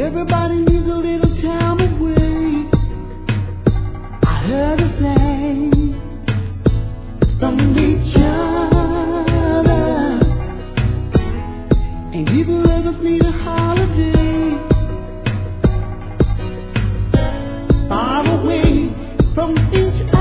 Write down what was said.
Everybody needs a little time away. I heard her say from each other, and people like us need a holiday, far away from each other.